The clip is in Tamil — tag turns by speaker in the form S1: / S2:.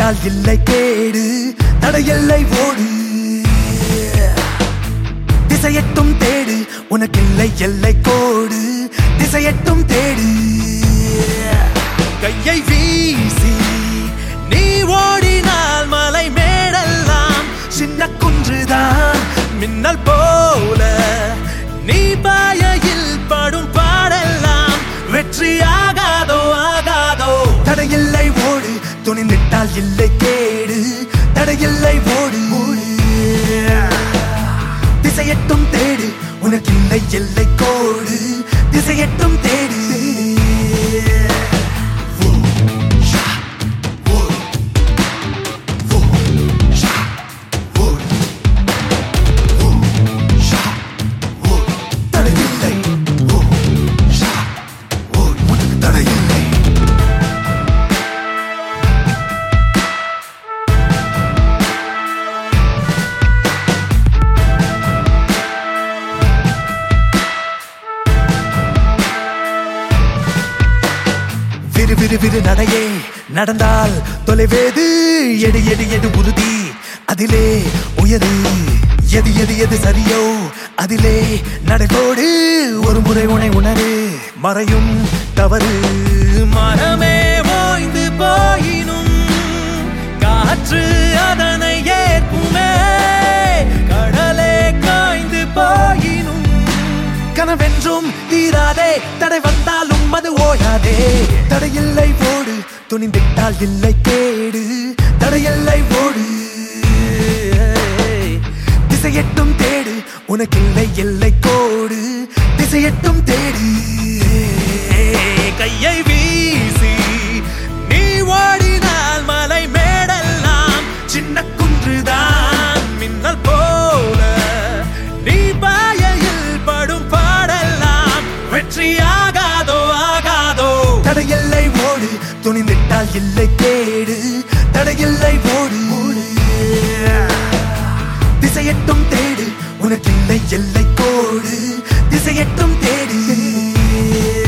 S1: நின்றிட்டால் இல்லை கேடு தடையில்லை ஓடு திசையட்டும் தேடு உனக்கில்லை எல்லை கோடு திசையட்டும் தேடு கையை வீசி நீ ஓடினால் மலை மேடெல்லாம் சின்ன குன்றுதான் மின்னல் போல நீ பாயையில் படும் பாடெல்லாம் வெற்றியாகாதோ ஆகாதோ தடையில்லை ஓடு துணிந்திட்டால் இல்லை கேடு தடையில்லை ஓடு திசையட்டும் தேடு உனக்கில்லை எல்லை கோடு திசையட்டும் தேடு விறு விறு நடையே நடந்தால் தொலைவேது எடு எடு எடு உறுதி அதிலே உயரு எது எது எது சரியோ அதிலே நடைபோடு ஒரு முறை உனை உணரு மறையும் தவறு மரமே ஓய்ந்து போயினும் காற்று அதனை ஏற்குமே கடலே காய்ந்து போயினும் கனவென்றும் தீராதே தடை வந்தாலும் அது ஓயாதே தடையில்லை ஓடு துணிந்திட்டால் இல்லை கேடு தடையில்லை ஓடு திசையட்டும் தேடு உனக்கில்லை எல்லை கோடு திசையட்டும் தேடு கையை வீசி நீ ஓடினால் மலை மேடெல்லாம் சின்ன குன்றுதான் மின்னல் போல நீ பாயையில் படும் பாடெல்லாம் வெற்றியாகாதோ ஆகாதோ தடையில்லை ஓடு துணிந்திட்டால் இல்லை கேடு தடையில்லை ஓடு திசையட்டும் தேடு உனக்கில்லை எல்லை கோடு திசையட்டும் தேடு